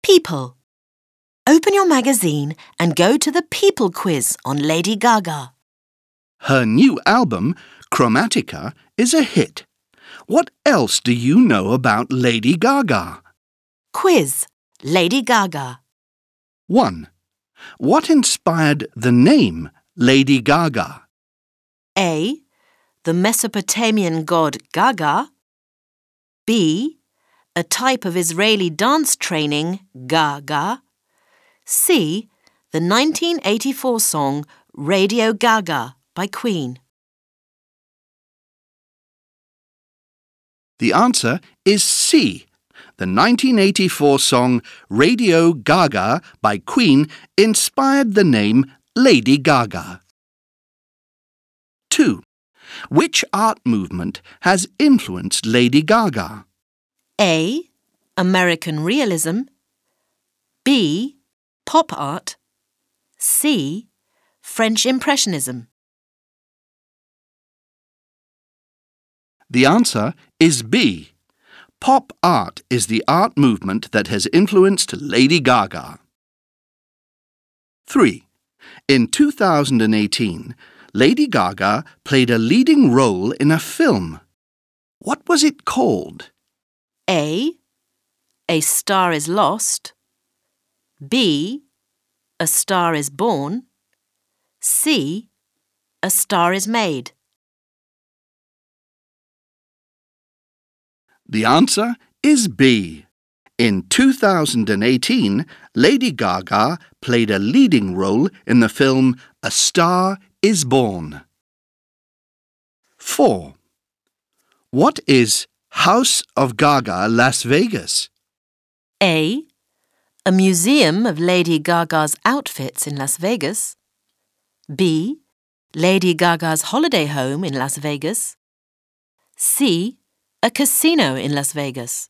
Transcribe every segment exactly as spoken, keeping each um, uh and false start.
People. Open your magazine and go to the People quiz on Lady Gaga. Her new album, Chromatica, is a hit. What else do you know about Lady Gaga? Quiz. Lady Gaga. one. What inspired the name Lady Gaga? A. The Mesopotamian god Gaga. B. A type of Israeli dance training, Gaga. C. The nineteen eighty-four song Radio Gaga by Queen. The answer is C. The nineteen eighty-four song Radio Gaga by Queen inspired the name Lady Gaga. two. Which art movement has influenced Lady Gaga? A. American Realism. B. Pop art. C. French Impressionism. The answer is B. Pop art is the art movement that has influenced Lady Gaga. three. In two thousand eighteen, Lady Gaga played a leading role in a film. What was it called? A. A Star is Lost. B. A Star is Born. C. A Star is Made. The answer is B. In two thousand eighteen, Lady Gaga played a leading role in the film A Star is Born. four. What is House of Gaga Las Vegas? A. A museum of Lady Gaga's outfits in Las Vegas. B. Lady Gaga's holiday home in Las Vegas. C. A casino in Las Vegas.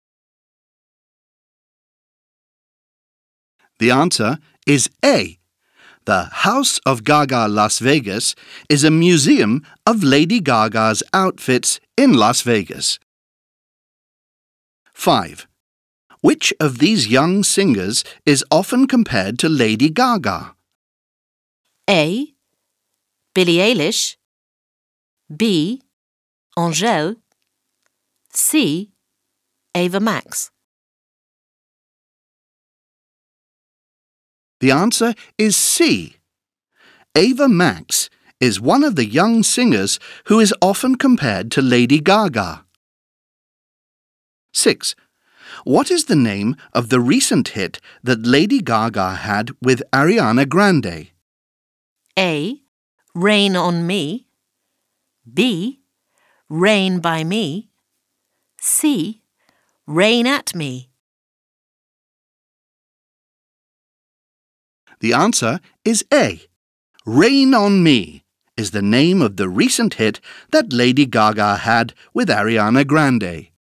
The answer is A. The House of Gaga Las Vegas is a museum of Lady Gaga's outfits in Las Vegas. five. Which of these young singers is often compared to Lady Gaga? A. Billie Eilish. B. Angèle. C. Ava Max. The answer is C. Ava Max is one of the young singers who is often compared to Lady Gaga. six. What is the name of the recent hit that Lady Gaga had with Ariana Grande? A. Rain on Me. B. Rain by Me. C. Rain at Me. The answer is A. Rain on Me is the name of the recent hit that Lady Gaga had with Ariana Grande.